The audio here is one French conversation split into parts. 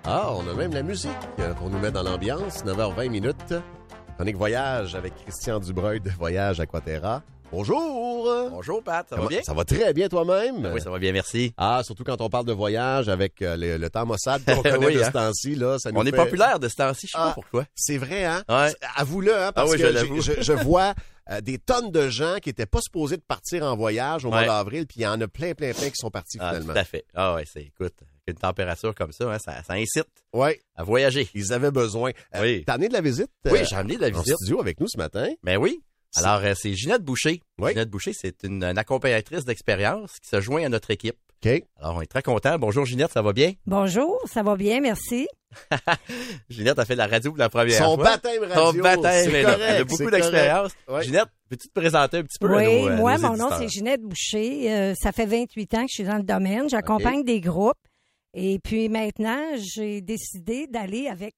Ah, on a même la musique pour nous mettre dans l'ambiance. 9h20 minutes. Chronique Voyage avec Christian Dubreuil de Voyage Aquaterra. Bonjour! Bonjour, Pat. Ça va bien? Ça va très bien toi-même? Oui, ça va bien, merci. Ah, surtout quand on parle de voyage avec le temps maussade qu'on connaît oui, de hein? ce temps-ci. Là, ça nous On est fait... populaire de ce temps-ci, je sais pas pourquoi. C'est vrai, hein? Ouais. Avoue-le, hein? Parce oui, que je je vois des tonnes de gens qui n'étaient pas supposés de partir en voyage au mois d'avril, puis il y en a plein qui sont partis finalement. Tout à fait. Ah ouais, écoute, une température comme ça, hein, ça incite à voyager. Ils avaient besoin. Oui. T'as amené de la visite? Oui, j'ai amené de la visite. En studio avec nous ce matin. Ben oui. Alors, c'est Ginette Boucher. Oui. Ginette Boucher, c'est une accompagnatrice d'expérience qui se joint à notre équipe. OK. Alors, on est très contents. Bonjour, Ginette, ça va bien? Bonjour, ça va bien, merci. Ginette a fait de la radio pour la première Son fois. baptême radio. Son baptême, c'est elle correct, a beaucoup d'expérience. Ouais. Ginette, peux-tu te présenter un petit peu à Oui, nos moi, nos mon nom, éditeurs? c'est Ginette Boucher. Ça fait 28 ans que je suis dans le domaine. J'accompagne des groupes. Et puis maintenant, j'ai décidé d'aller avec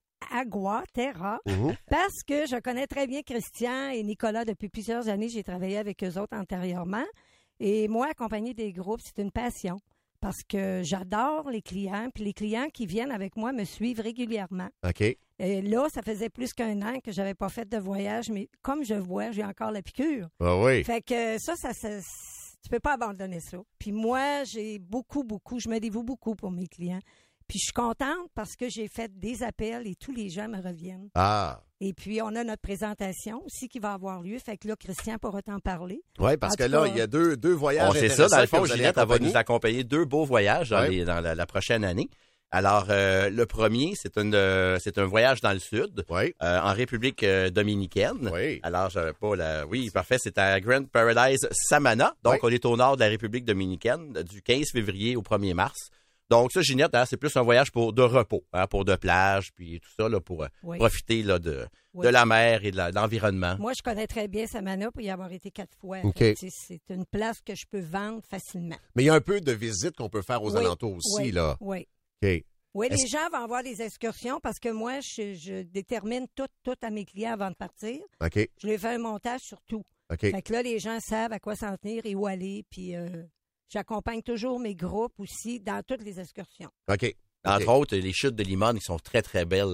Aquaterra parce que je connais très bien Christian et Nicolas depuis plusieurs années. J'ai travaillé avec eux autres antérieurement. Et moi, accompagner des groupes, c'est une passion parce que j'adore les clients. Puis les clients qui viennent avec moi me suivent régulièrement. OK. Et là, ça faisait plus qu'un an que j'avais pas fait de voyage, mais comme je vois, j'ai encore la piqûre. Ah oui. Fait que ça, tu peux pas abandonner ça. Puis moi, j'ai beaucoup, je me dévoue beaucoup pour mes clients. Puis je suis contente parce que j'ai fait des appels et tous les gens me reviennent. Ah. Et puis, on a notre présentation aussi qui va avoir lieu. Fait que là, Christian pourra t'en parler. Oui, parce que là, il y a deux voyages. C'est ça, dans le fond, que vous allez Ginette, elle va accompagner. nous accompagner 2 beaux voyages dans la prochaine année. Alors, le premier, c'est un voyage dans le sud, en République dominicaine. Oui. Alors, j'avais pas la... Oui, parfait, c'est à Grand Paradise, Samana. Donc, on est au nord de la République dominicaine, du 15 février au 1er mars. Donc, ça, Ginette, hein, c'est plus un voyage de repos, hein, pour de plage, puis tout ça, là, pour profiter là, de la mer et de l'environnement. Moi, je connais très bien Samana pour y avoir été 4 fois. Okay. C'est une place que je peux vendre facilement. Mais il y a un peu de visite qu'on peut faire aux alentours aussi, là. Oui. OK. Oui, les gens vont avoir des excursions parce que moi, je détermine tout à mes clients avant de partir. OK. Je les fais un montage sur tout. OK. Fait que là, les gens savent à quoi s'en tenir et où aller. Puis j'accompagne toujours mes groupes aussi dans toutes les excursions. OK. Entre autres, les chutes de Limone qui sont très, très belles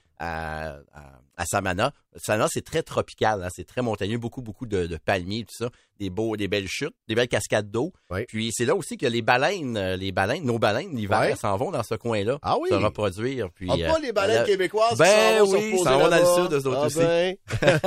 à Samana. Samana, c'est très tropical, hein, c'est très montagneux, beaucoup de palmiers, tout ça, des belles chutes, des belles cascades d'eau. Oui. Puis c'est là aussi que nos baleines l'hiver s'en vont dans ce coin-là, se reproduire. Puis, pas les baleines québécoises ben qui oui, s'en vont dans le sud, eux autres aussi. Fait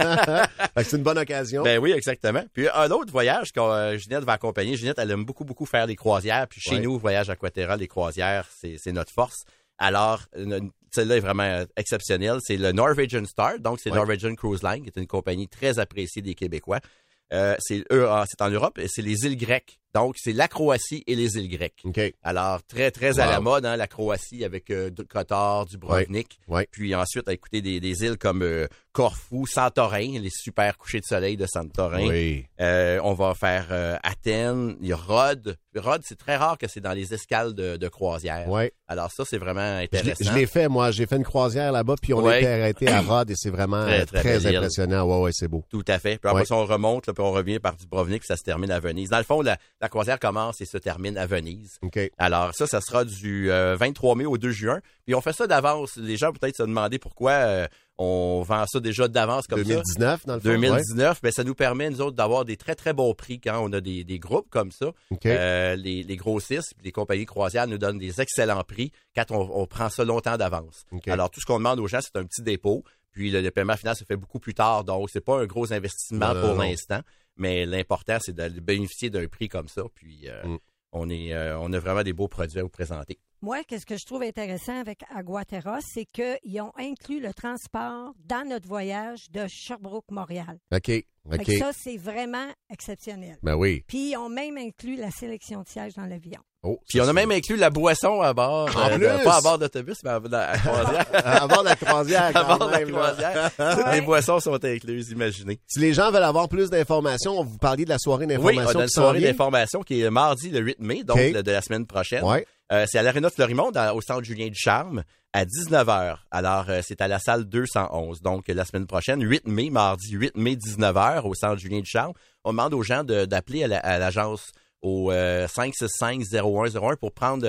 que c'est une bonne occasion. Ben oui, exactement. Puis un autre voyage que Ginette va accompagner. Ginette, elle aime beaucoup faire des croisières. Puis chez nous, Voyage Aquaterra, les croisières, c'est notre force. Alors, celle-là est vraiment exceptionnelle. C'est le Norwegian Star, donc c'est Norwegian Cruise Line, qui est une compagnie très appréciée des Québécois. C'est en Europe et c'est les îles grecques. Donc, c'est la Croatie et les îles grecques. Okay. Alors, très, très à la mode, hein, la Croatie avec Kotor, Dubrovnik. Ouais. Puis ensuite, à écouter des îles comme Corfou, Santorin, les super couchers de soleil de Santorin. Oui. On va faire Athènes, il y a Rhodes. Rhodes, c'est très rare que c'est dans les escales de croisière. Ouais. Alors ça, c'est vraiment intéressant. Je l'ai fait, moi. J'ai fait une croisière là-bas, puis on était arrêté à Rhodes et c'est vraiment très impressionnant. Ouais, c'est beau. Tout à fait. Puis après ça, on remonte, là, puis on revient par Dubrovnik, puis ça se termine à Venise. Dans le fond, la croisière commence et se termine à Venise. Okay. Alors ça sera du 23 mai au 2 juin. Puis on fait ça d'avance. Les gens peut-être se demander pourquoi on vend ça déjà d'avance comme 2019, ça. dans le fond. 2019, ben, ça nous permet, nous autres, d'avoir des très, très bons prix quand on a des groupes comme ça. Okay. Les grossistes, les compagnies croisières nous donnent des excellents prix quand on prend ça longtemps d'avance. Okay. Alors, tout ce qu'on demande aux gens, c'est un petit dépôt. Puis le paiement final se fait beaucoup plus tard. Donc, c'est pas un gros investissement pour l'instant. Mais l'important, c'est de bénéficier d'un prix comme ça. Puis, on a vraiment des beaux produits à vous présenter. Moi, qu'est-ce que je trouve intéressant avec Aquaterra, c'est qu'ils ont inclus le transport dans notre voyage de Sherbrooke-Montréal. OK. Fait que ça, c'est vraiment exceptionnel. Ben oui. Puis, ils ont même inclus la sélection de sièges dans l'avion. Oh, puis on a même inclus la boisson à bord. En plus! Pas à bord d'autobus, mais à la croisière. À bord de la croisière. À bord de la croisière. Toutes les boissons sont incluses, imaginez. Si les gens veulent avoir plus d'informations, vous parliez de la soirée d'information. Oui, on a une soirée d'information qui est mardi le 8 mai, donc de la semaine prochaine. Ouais. C'est à l'Aréna de Fleurimont, au centre Julien Ducharme, à 19h. Alors, c'est à la salle 211. Donc, la semaine prochaine, 8 mai, mardi 8 mai, 19h, au centre Julien Ducharme. On demande aux gens d'appeler à l'agence au 565-0101 pour prendre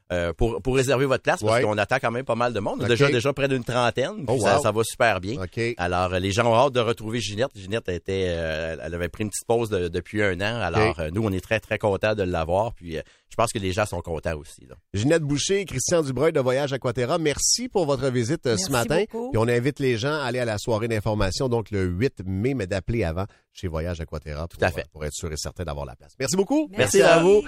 pour réserver votre place parce qu'on attend quand même pas mal de monde. Déjà près d'une trentaine. Puis ça va super bien. Alors, les gens ont hâte de retrouver Ginette. Ginette elle avait pris une petite pause depuis un an. Alors, nous, on est très, très contents de l'avoir. Puis, je pense que les gens sont contents aussi. Là. Ginette Boucher et Christian Dubreuil de Voyage Aquaterra, merci pour votre visite ce matin. Beaucoup. Puis on invite les gens à aller à la soirée d'information, donc le 8 mai, mais d'appeler avant chez Voyage Aquaterra pour être sûr et certain d'avoir la place. Merci beaucoup. Merci à vous.